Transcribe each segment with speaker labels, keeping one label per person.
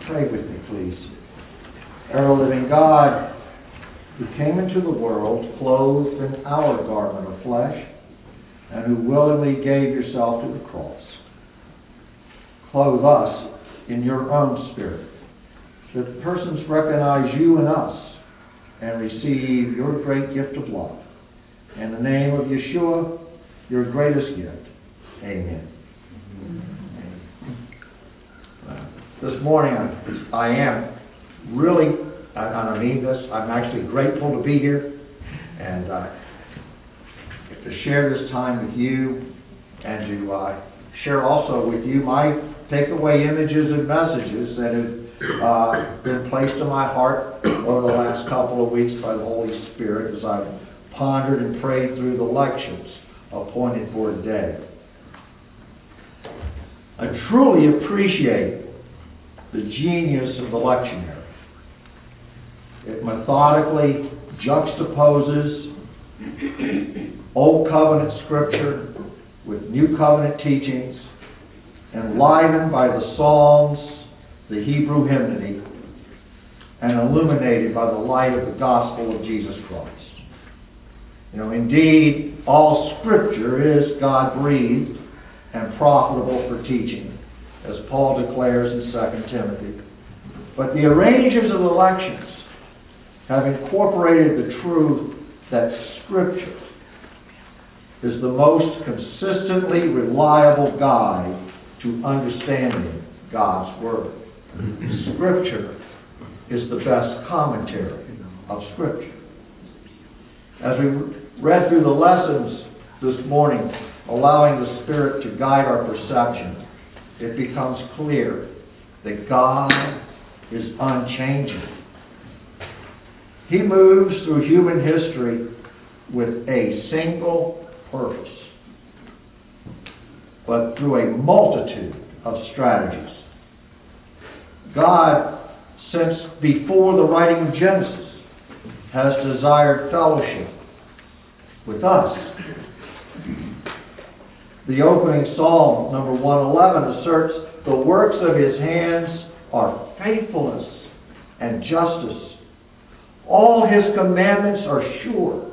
Speaker 1: Pray with me, please. Ever-living God, who came into the world clothed in our garment of flesh, and who willingly gave yourself to the cross, clothe us in your own Spirit, that persons recognize you in us and receive your great gift of love. In the name of Yeshua, your greatest gift. Amen. This morning, I am really, I mean this, I'm actually grateful to be here and to share this time with you and to share also with you my takeaway images and messages that have been placed in my heart over the last couple of weeks by the Holy Spirit as I've pondered and prayed through the lections appointed for today. I truly appreciate the genius of the lectionary. It methodically juxtaposes Old Covenant Scripture with New Covenant teachings, enlivened by the Psalms, the Hebrew hymnody, and illuminated by the light of the gospel of Jesus Christ. Indeed, all Scripture is God-breathed and profitable for teaching, as Paul declares in 2 Timothy. But the arrangers of the lections have incorporated the truth that Scripture is the most consistently reliable guide to understanding God's Word. Scripture is the best commentary of Scripture. As we read through the lessons this morning, allowing the Spirit to guide our perception, it becomes clear that God is unchanging. He moves through human history with a single purpose, but through a multitude of strategies. God, since before the writing of Genesis, has desired fellowship with us. The opening psalm, number 111, asserts the works of his hands are faithfulness and justice. All his commandments are sure.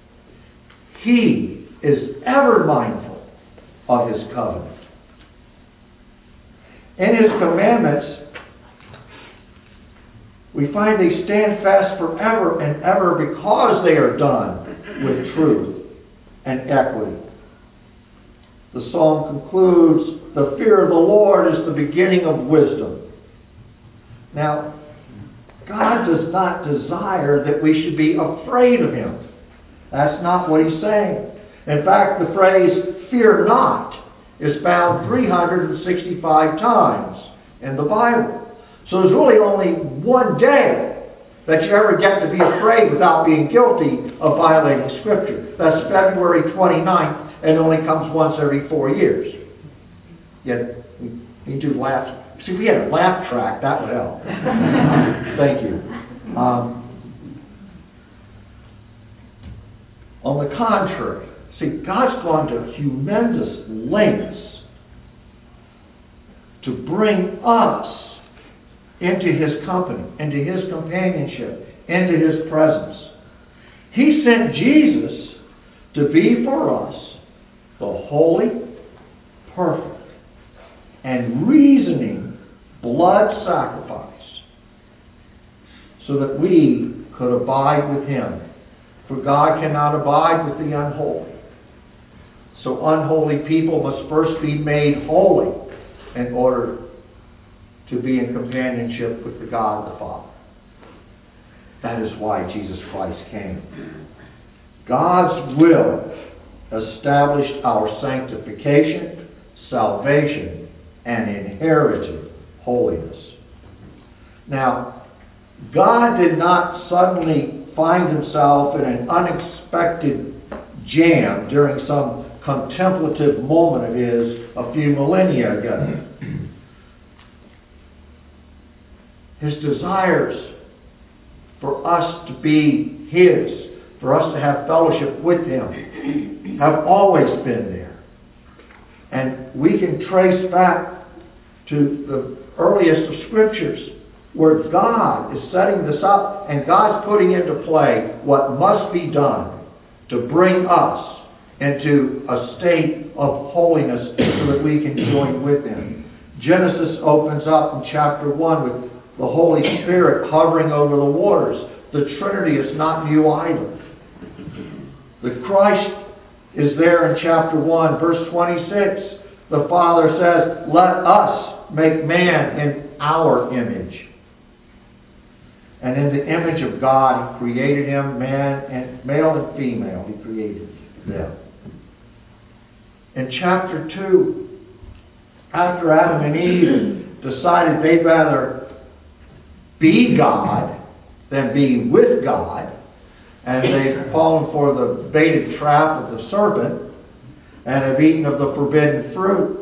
Speaker 1: He is ever mindful of his covenant. In his commandments, we find they stand fast forever and ever because they are done with truth and equity. The psalm concludes, the fear of the Lord is the beginning of wisdom. Now, God does not desire that we should be afraid of him. That's not what he's saying. In fact, the phrase, fear not, is found 365 times in the Bible. So there's really only one day that you ever get to be afraid without being guilty of violating Scripture. That's February 29th, and it only comes once every 4 years. Yet, we do laugh. See, if we had a laugh track, that would help. Thank you. On the contrary, see, God's gone to tremendous lengths to bring us into his company, into his companionship, into his presence. He sent Jesus to be for us the holy, perfect, and reasoning blood sacrifice so that we could abide with him. For God cannot abide with the unholy. So unholy people must first be made holy in order to be in companionship with the God the Father. That is why Jesus Christ came. God's will established our sanctification, salvation, and inherited holiness. Now, God did not suddenly find himself in an unexpected jam during some contemplative moment of his a few millennia ago. His desires for us to be his, for us to have fellowship with him, have always been there. And we can trace back to the earliest of Scriptures where God is setting this up and God's putting into play what must be done to bring us into a state of holiness so that we can join with Him. Genesis opens up in chapter 1 with the Holy Spirit hovering over the waters. The Trinity is not new either. The Christ is there in chapter 1, verse 26. The Father says, "Let us make man in our image." And in the image of God, He created him, male and female, He created them. In chapter 2, after Adam and Eve decided they'd rather be God than be with God, and they've fallen for the baited trap of the serpent, and have eaten of the forbidden fruit,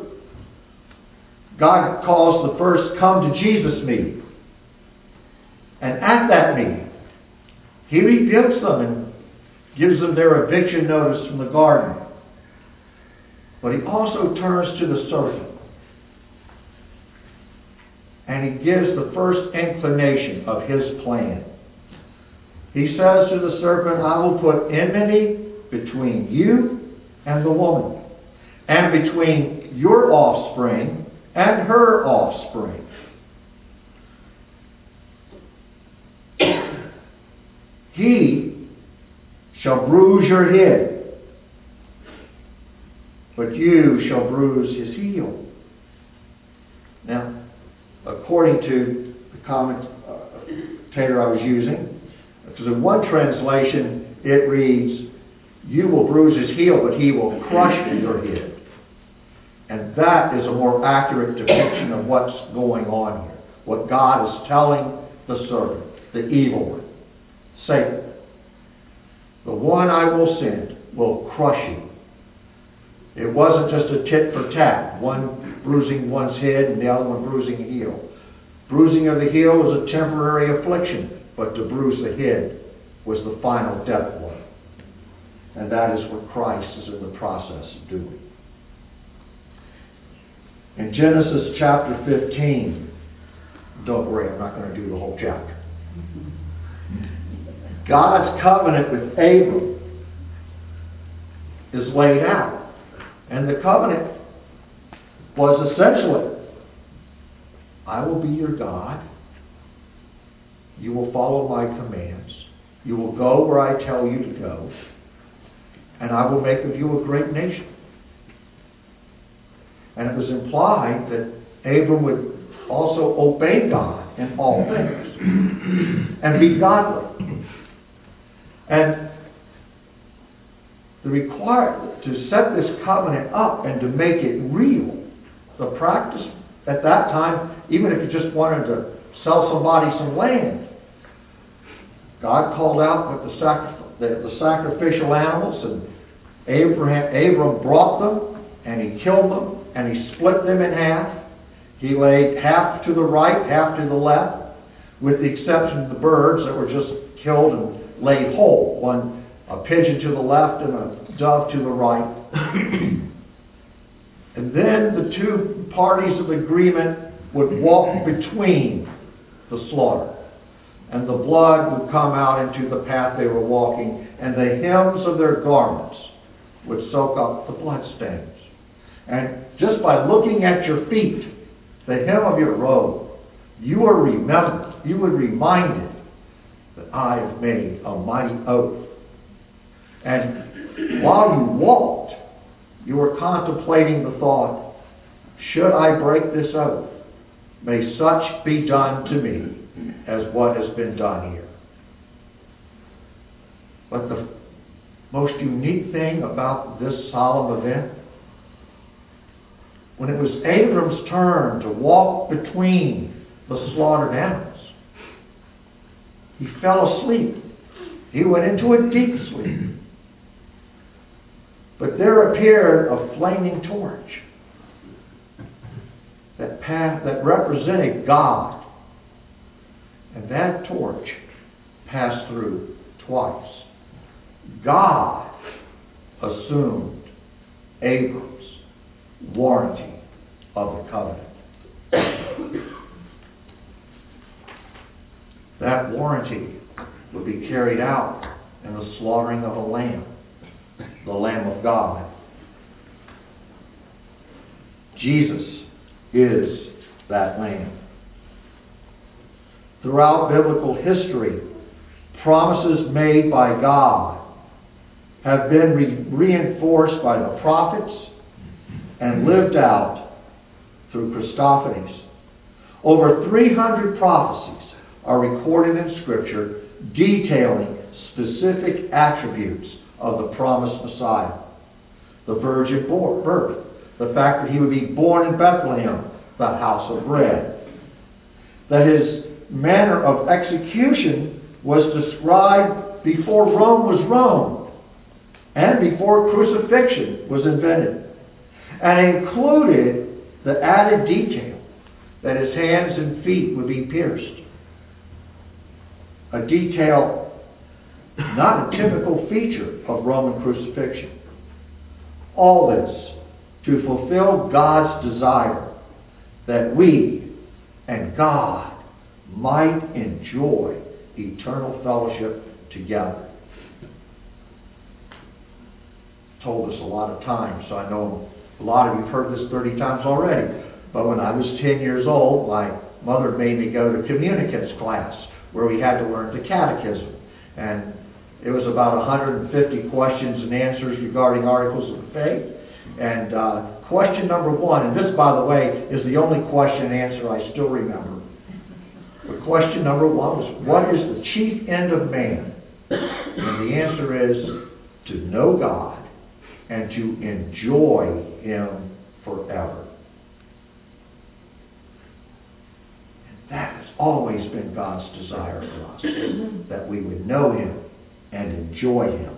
Speaker 1: God calls the first "Come to Jesus" meeting. And at that meeting, He rebukes them and gives them their eviction notice from the garden. But He also turns to the serpent. And He gives the first inclination of His plan. He says to the serpent, "I will put enmity between you and the woman, and between your offspring and her offspring. He shall bruise your head, but you shall bruise his heel." Now, according to the commentator I was using, because in one translation it reads, "You will bruise his heel, but he will crush your head." And that is a more accurate depiction of what's going on here. What God is telling the serpent, the evil one, Satan. The one I will send will crush you. It wasn't just a tit for tat, one bruising one's head and the other one bruising a heel. Bruising of the heel was a temporary affliction, but to bruise the head was the final death blow. And that is what Christ is in the process of doing. In Genesis chapter 15, don't worry, I'm not going to do the whole chapter. God's covenant with Abram is laid out. And the covenant was essentially, I will be your God. You will follow my commands. You will go where I tell you to go. And I will make of you a great nation. And it was implied that Abram would also obey God in all things and be godly. And the requirement to set this covenant up and to make it real, the practice at that time, even if you just wanted to sell somebody some land, God called out with the sacrificial animals, and Abram brought them, and he killed them, and he split them in half. He laid half to the right, half to the left, with the exception of the birds that were just killed and laid whole. One, a pigeon to the left and a dove to the right. And then the two parties of agreement would walk between the slaughter. And the blood would come out into the path they were walking, and the hems of their garments would soak up the bloodstains. And just by looking at your feet, the hem of your robe, you were remembered, you were reminded that I have made a mighty oath. And while you walked, you were contemplating the thought, should I break this oath, may such be done to me as what has been done here. But the most unique thing about this solemn event, when it was Abram's turn to walk between the slaughtered animals, he fell asleep. He went into a deep sleep. But there appeared a flaming torch that represented God. And that torch passed through twice. God assumed Abram's warranty of the covenant. that warranty would be carried out in the slaughtering of a lamb, the Lamb of God. Jesus is that Lamb. Throughout biblical history, promises made by God have been reinforced by the prophets and lived out through Christophanies. Over 300 prophecies are recorded in Scripture detailing specific attributes of the promised Messiah. The virgin birth, the fact that he would be born in Bethlehem, the house of bread. That his manner of execution was described before Rome was Rome and before crucifixion was invented. And included the added detail that his hands and feet would be pierced. A detail not a typical feature of Roman crucifixion. All this to fulfill God's desire that we and God might enjoy eternal fellowship together. I've told this a lot of times, so I know a lot of you have heard this 30 times already. But when I was 10 years old, my mother made me go to communicants class where we had to learn the catechism. And it was about 150 questions and answers regarding articles of the faith. And question number 1, and this, by the way, is the only question and answer I still remember. But question number 1 was, what is the chief end of man? And the answer is to know God and to enjoy Him forever. And that has always been God's desire for us, that we would know Him and enjoy Him.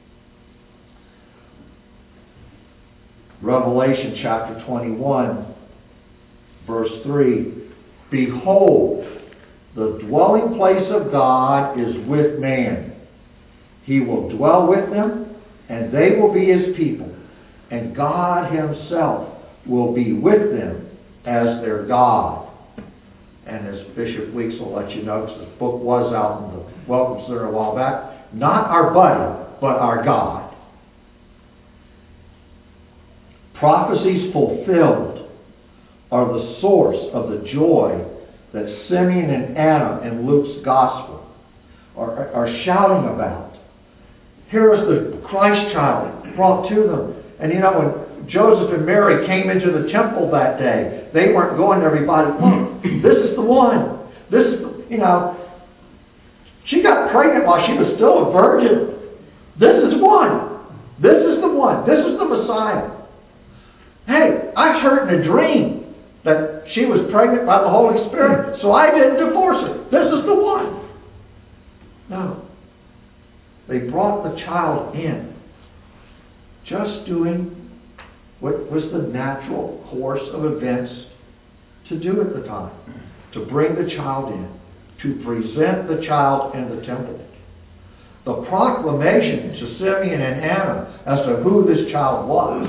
Speaker 1: Revelation chapter 21, verse 3. Behold, the dwelling place of God is with man. He will dwell with them, and they will be His people. And God Himself will be with them as their God. And as Bishop Weeks will let you know, because the book was out in the Welcome Center a while back, not our buddy, but our God. Prophecies fulfilled are the source of the joy that Simeon and Anna in Luke's Gospel are shouting about. Here is the Christ child brought to them. And you know, when Joseph and Mary came into the temple that day, they weren't going to everybody, look, this is the one. This is the, you know, she got pregnant while she was still a virgin. This is one. This is the one. This is the Messiah. Hey, I heard in a dream that she was pregnant by the Holy Spirit, so I didn't divorce her. This is the one. No. They brought the child in, just doing what was the natural course of events to do at the time. To bring the child in, to present the child in the temple. The proclamation to Simeon and Anna as to who this child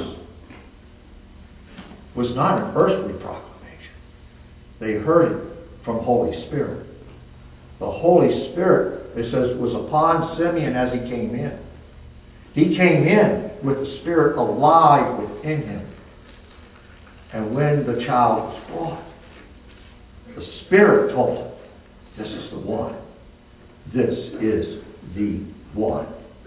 Speaker 1: was not an earthly proclamation. They heard it from Holy Spirit. The Holy Spirit, it says, was upon Simeon as he came in. He came in with the Spirit alive within him. And when the child was born, the Spirit told him, this is the one. This is the one.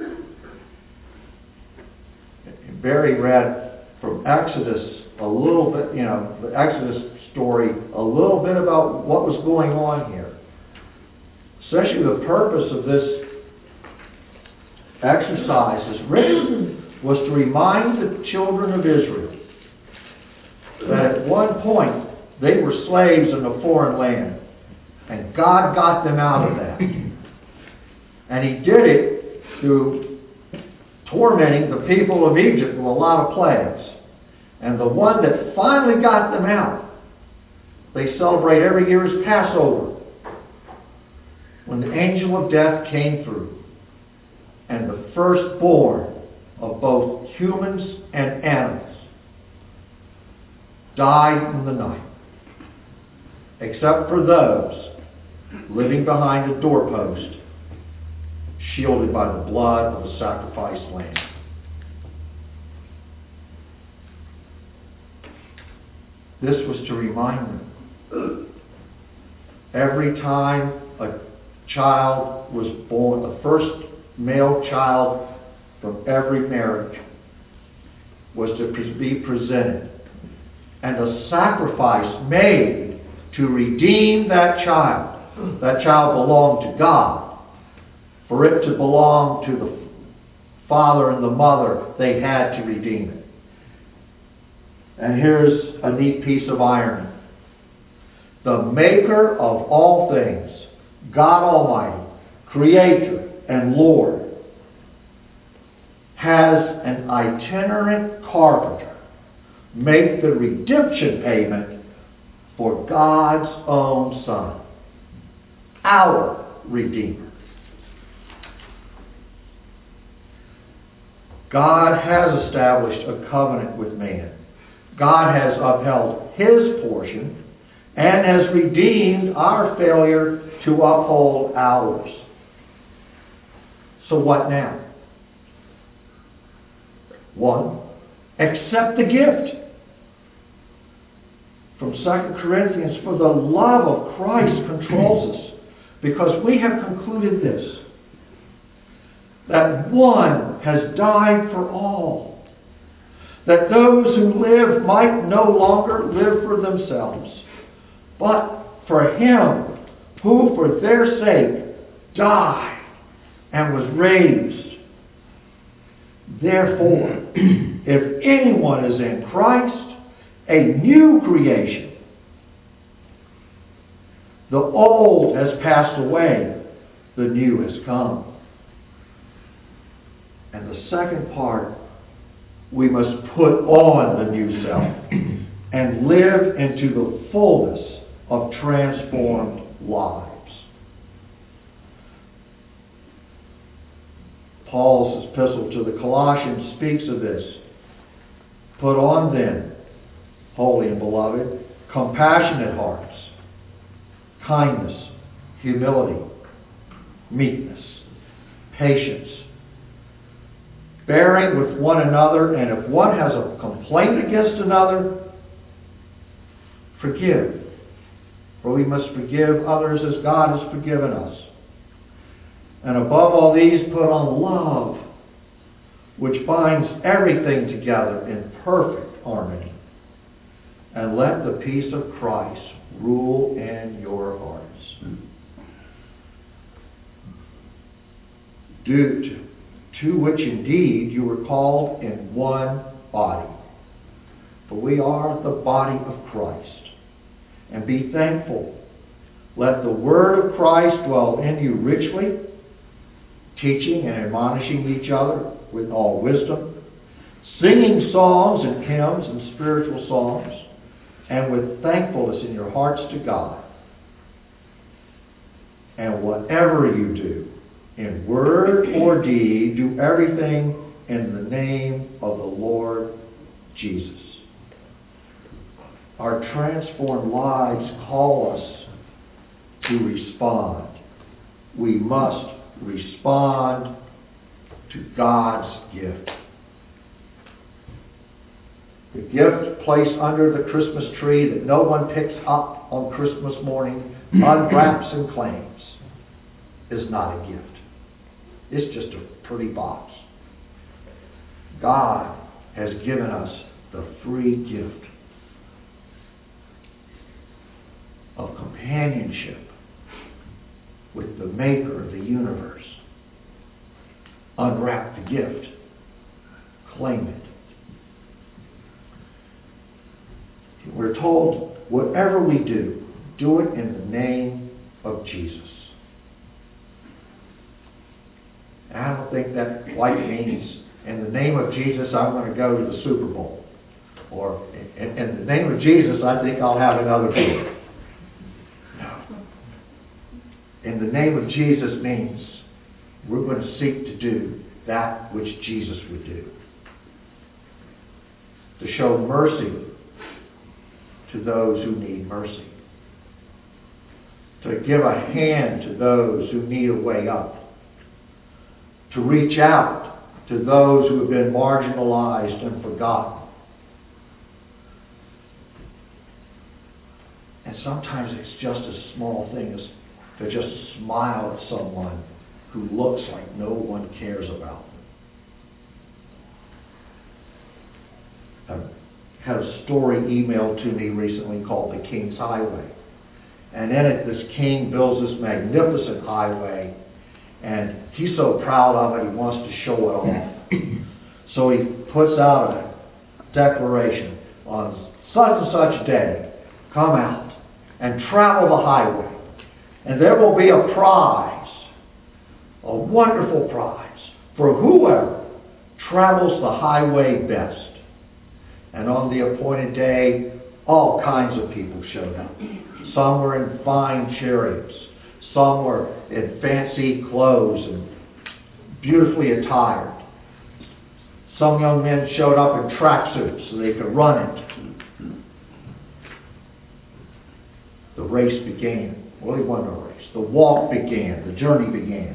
Speaker 1: And Barry read from Exodus a little bit, you know, the Exodus story, a little bit about what was going on here. Essentially, the purpose of this exercise, this ritual, was to remind the children of Israel that at one point they were slaves in a foreign land. And God got them out of that. And He did it through tormenting the people of Egypt with a lot of plagues. And the one that finally got them out, they celebrate every year as Passover, when the angel of death came through, and the firstborn of both humans and animals died in the night, except for those living behind a doorpost, shielded by the blood of the sacrificed lamb. This was to remind them. Every time a child was born, the first male child from every marriage was to be presented, and a sacrifice made to redeem that child. That child belonged to God. For it to belong to the father and the mother, they had to redeem it. And here's a neat piece of irony. The maker of all things, God Almighty, Creator and Lord, has an itinerant carpenter make the redemption payment for God's own Son, our Redeemer. God has established a covenant with man. God has upheld His portion and has redeemed our failure to uphold ours. So what now? 1, accept the gift. From 2 Corinthians, for the love of Christ controls us, because we have concluded this, that one has died for all, that those who live might no longer live for themselves, but for Him who for their sake died and was raised. Therefore, if anyone is in Christ, a new creation, the old has passed away, the new has come. And the second part, we must put on the new self and live into the fullness of transformed lives. Paul's epistle to the Colossians speaks of this. Put on then, holy and beloved, compassionate hearts, kindness, humility, meekness, patience, bearing with one another, and if one has a complaint against another, forgive. For we must forgive others as God has forgiven us. And above all these, put on love, which binds everything together in perfect harmony. And let the peace of Christ rule in your hearts. To which indeed you were called in one body. For we are the body of Christ. And be thankful. Let the word of Christ dwell in you richly, teaching and admonishing each other with all wisdom, singing songs and hymns and spiritual songs, and with thankfulness in your hearts to God. And whatever you do, in word or deed, do everything in the name of the Lord Jesus. Our transformed lives call us to respond. We must respond to God's gift. The gift placed under the Christmas tree that no one picks up on Christmas morning, unwraps and claims, is not a gift. It's just a pretty box. God has given us the free gift of companionship with the Maker of the universe. Unwrap the gift. Claim it. We're told, whatever we do, do it in the name of Jesus. And I don't think that quite means, in the name of Jesus, I'm going to go to the Super Bowl. Or, in the name of Jesus, I think I'll have another beer. No. In the name of Jesus means we're going to seek to do that which Jesus would do. To show mercy to those who need mercy. to give a hand to those who need a way up, to reach out to those who have been marginalized and forgotten. And sometimes it's just a small thing as to just smile at someone who looks like no one cares about them. I had a story emailed to me recently called The King's Highway. And in it, this king builds this magnificent highway, and he's so proud of it, he wants to show it off. So he puts out a declaration, on such and such day, come out and travel the highway, and there will be a prize, a wonderful prize, for whoever travels the highway best. And on the appointed day, all kinds of people showed up. Some were in fine chariots. Some were in fancy clothes and beautifully attired. Some young men showed up in tracksuits so they could run it. The race began. Well, it wasn't a race. The walk began. The journey began.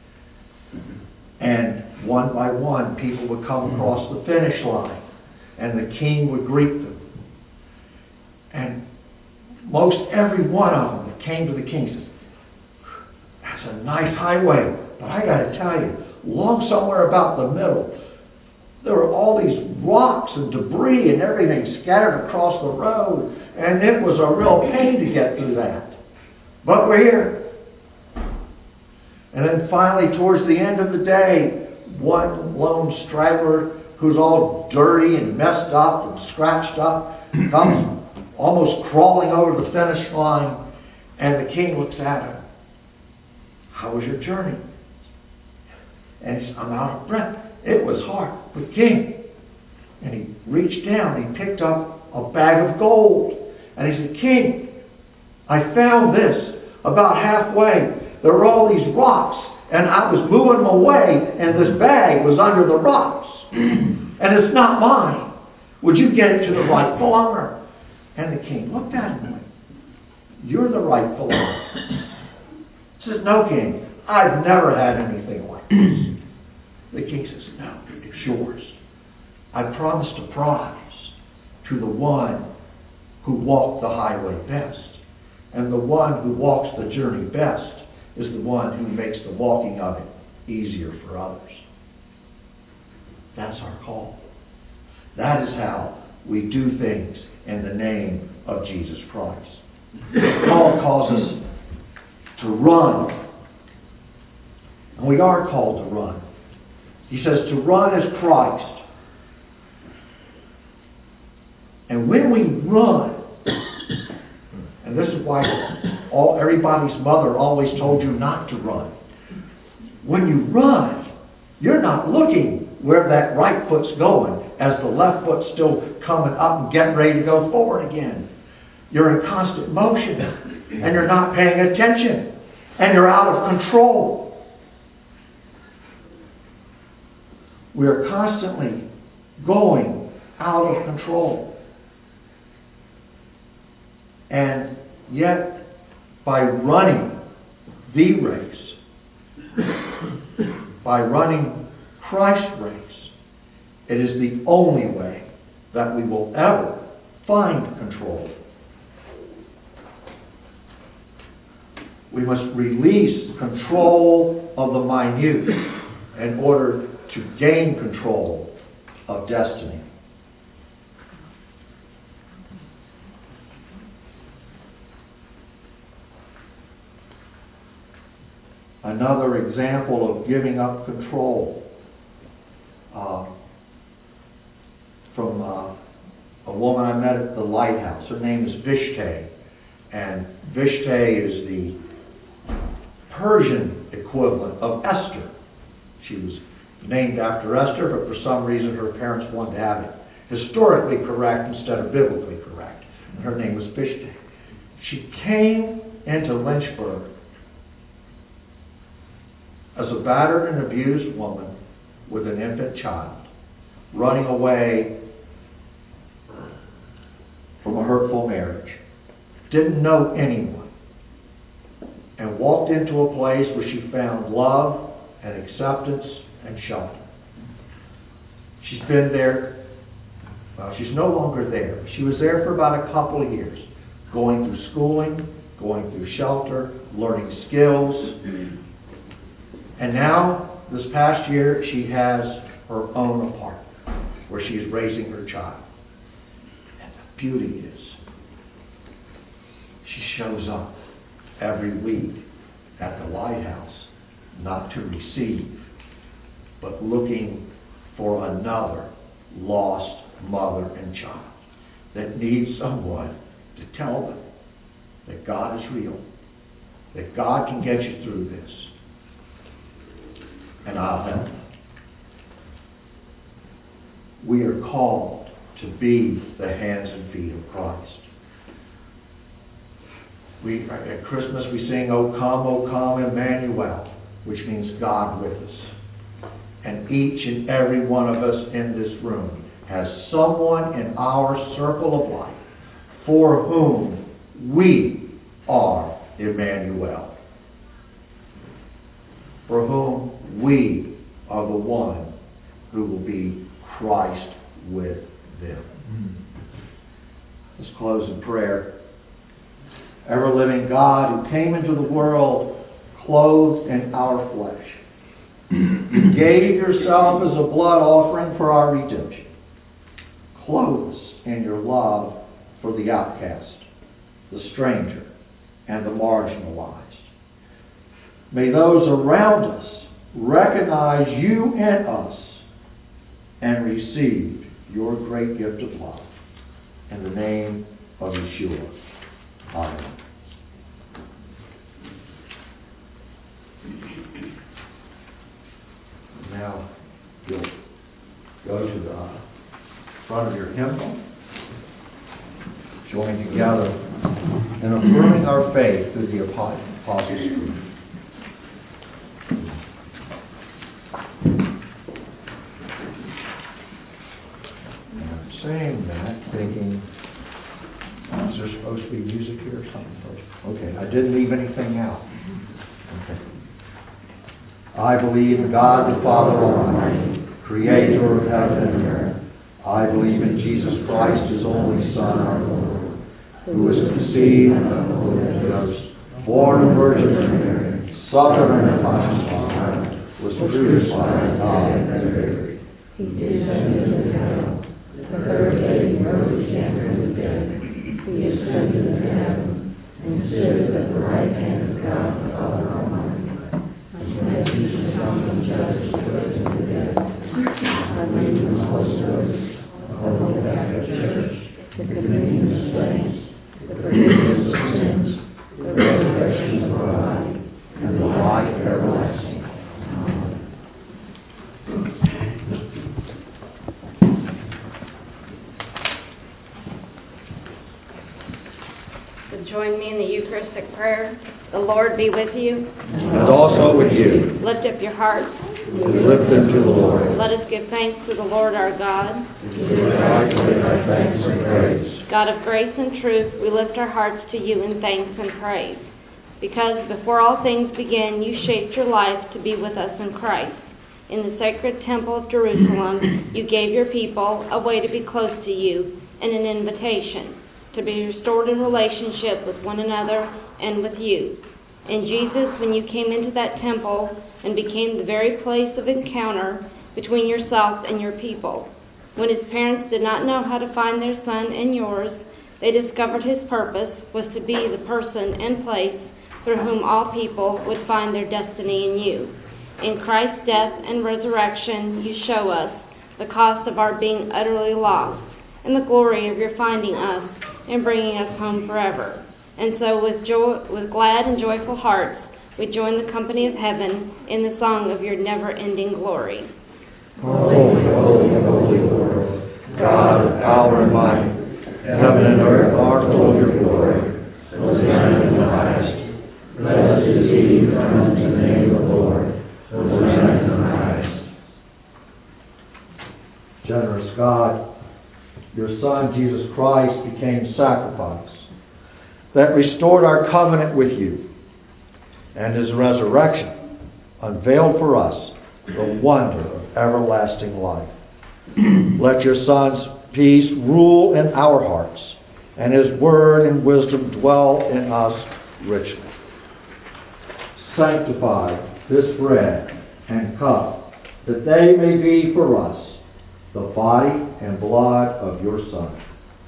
Speaker 1: And one by one, people would come across the finish line, and the king would greet them. And most every one of them that came to the king said, that's a nice highway, but I got to tell you, along somewhere about the middle, there were all these rocks and debris and everything scattered across the road, and it was a real pain to get through that. But we're here. And then finally, towards the end of the day, one lone straggler who's all dirty and messed up and scratched up comes almost crawling over the finish line, and the king looks at him. How was your journey? And he says, I'm out of breath. It was hard, but king. And he reached down, he picked up a bag of gold, and he said, King, I found this about halfway. There were all these rocks, and I was moving them away, and this bag was under the rocks. And it's not mine. Would you get it to the rightful owner? And the king looked at him and went, you're the rightful owner. He says, no, king, I've never had anything like this. The king says, no, it's yours. I promised a prize to the one who walked the highway best. And the one who walks the journey best is the one who makes the walking of it easier for others. That's our call. That is how we do things in the name of Jesus Christ. Paul calls us to run. And we are called to run. He says to run as Christ. And when we run, and this is why everybody's mother always told you not to run. When you run, you're not looking where that right foot's going as the left foot's still coming up and getting ready to go forward again. You're in constant motion, and you're not paying attention, and you're out of control. We are constantly going out of control. And yet, by running the race, by running Christ's race, it is the only way that we will ever find control. We must release control of the minute in order to gain control of destiny. Another example of giving up control from a woman I met at the lighthouse. Her name is Vishte. And Vishte is the Persian equivalent of Esther. She was named after Esther, but for some reason her parents wanted to have it historically correct instead of biblically correct. And her name was Vishte. She came into Lynchburg as a battered and abused woman with an infant child, running away from a hurtful marriage. Didn't know anyone. and walked into a place where she found love and acceptance and shelter. She's been there. Well, she's no longer there. She was there for about a couple of years, going through schooling, going through shelter, learning skills. And now, this past year, she has her own apartment where she is raising her child. And the beauty is, she shows up every week at the lighthouse, not to receive, but looking for another lost mother and child that needs someone to tell them that God is real, that God can get you through this, and I'll help you. We are called to be the hands and feet of Christ. At Christmas we sing, O come, Emmanuel, which means God with us. And each and every one of us in this room has someone in our circle of life for whom we are Emmanuel. For whom we are the one who will be Christ with them. Let's close in prayer. Ever-living God, who came into the world clothed in our flesh, you gave yourself as a blood offering for our redemption. Clothe us in your love for the outcast, the stranger, and the marginalized. May those around us recognize you in us and receive your great gift of love. In the name of Yeshua. Amen. Now, you'll go to the front of your hymnal, join together in affirming our faith through the Apostles' Creed. And I'm saying that thinking, is there supposed to be music here or something first? Okay, I didn't leave anything out. Okay. I believe in God the Father Almighty, creator of heaven and earth. I believe in Jesus Christ, his only Son, our Lord, who was conceived of the Holy Ghost, born of Virgin Mary, suffered under Pontius Pilate, was crucified, died, and buried. He descended into hell. The third day he rose again from the dead. He ascended into heaven and sitteth at the right hand of God the Father Almighty. And he shall come and judge the living and the dead. I believe in the Holy Ghost, the Holy Catholic Church, the communion of saints, the forgiveness of sins, the resurrection of our body, and the life everlasting. Amen.
Speaker 2: Join me in the Eucharistic prayer. The Lord be with you.
Speaker 1: And also with you.
Speaker 2: Lift up your hearts.
Speaker 1: We lift them to the Lord.
Speaker 2: Let us give thanks to the Lord our God.
Speaker 1: It is right to give our thanks and praise.
Speaker 2: God of grace and truth, we lift our hearts to you in thanks and praise. Because before all things begin, you shaped your life to be with us in Christ. In the sacred temple of Jerusalem, you gave your people a way to be close to you and an invitation to be restored in relationship with one another and with you. And Jesus, when you came into that temple and became the very place of encounter between yourself and your people, when his parents did not know how to find their son and yours, they discovered his purpose was to be the person and place through whom all people would find their destiny in you. In Christ's death and resurrection, you show us the cost of our being utterly lost and the glory of your finding us and bringing us home forever. And so with glad and joyful hearts, we join the company of heaven in the song of your never-ending glory.
Speaker 1: Holy, holy, holy Lord, God of power and might, heaven and earth are full of your glory. Hosanna in the highest. Blessed is he who comes in the name of the Lord. Hosanna in the highest. Generous God, your Son, Jesus Christ, became sacrifice that restored our covenant with you. and His resurrection unveiled for us the wonder of everlasting life. Let your Son's peace rule in our hearts, and His word and wisdom dwell in us richly. Sanctify this bread and cup, that they may be for us the body and blood of your Son,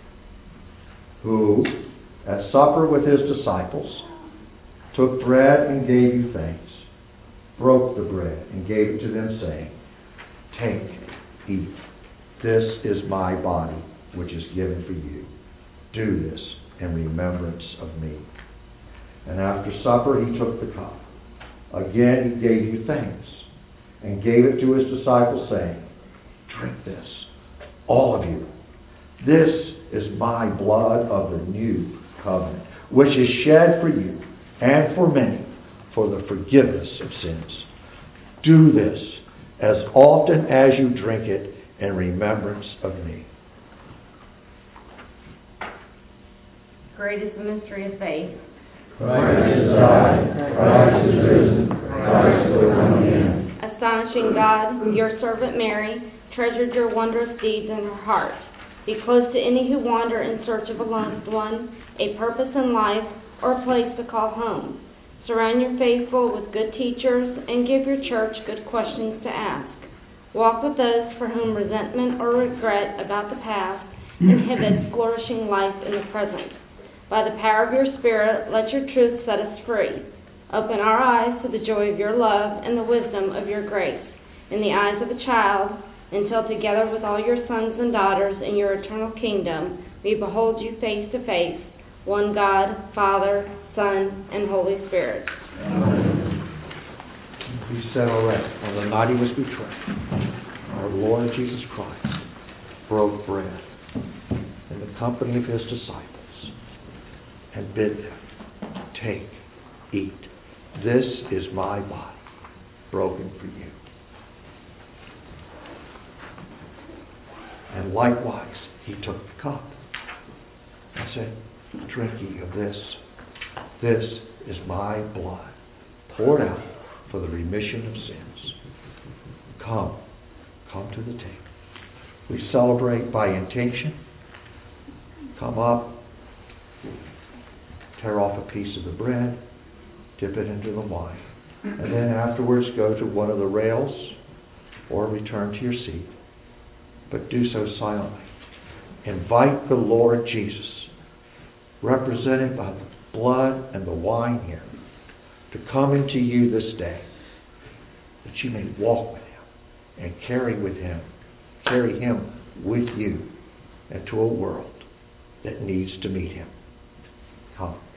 Speaker 1: who, at supper with His disciples, took bread and gave you thanks, broke the bread and gave it to them, saying, Take, eat. This is my body, which is given for you. Do this in remembrance of me. And after supper he took the cup. Again he gave you thanks, and gave it to his disciples, saying, Drink this, all of you. This is my blood of the new covenant, which is shed for you and for many for the forgiveness of sins. Do this as often as you drink it in remembrance of me.
Speaker 2: Great is the mystery of faith.
Speaker 3: Christ is died, Christ is risen, Christ will come again.
Speaker 2: Astonishing God, your servant Mary treasured your wondrous deeds in her heart. Be close to any who wander in search of a loved one, a purpose in life, or a place to call home. Surround your faithful with good teachers and give your church good questions to ask. Walk with those for whom resentment or regret about the past inhibits flourishing life in the present. By the power of your Spirit, let your truth set us free. Open our eyes to the joy of your love and the wisdom of your grace. In the eyes of a child, until together with all your sons and daughters in your eternal kingdom, we behold you face to face, one God, Father, Son, and Holy Spirit.
Speaker 3: Amen.
Speaker 1: He said already, on the night he was betrayed, our Lord Jesus Christ broke bread in the company of his disciples and bid them, Take, eat. This is my body, broken for you. And likewise, he took the cup and said, Drink ye of this. This is my blood, poured out for the remission of sins. Come to the table. We celebrate by intention. Come up, tear off a piece of the bread, dip it into the wine, and then afterwards go to one of the rails or return to your seat. But do so silently. Invite the Lord Jesus, represented by the blood and the wine here, to come into you this day, that you may walk with him and carry him with you into a world that needs to meet him. Come.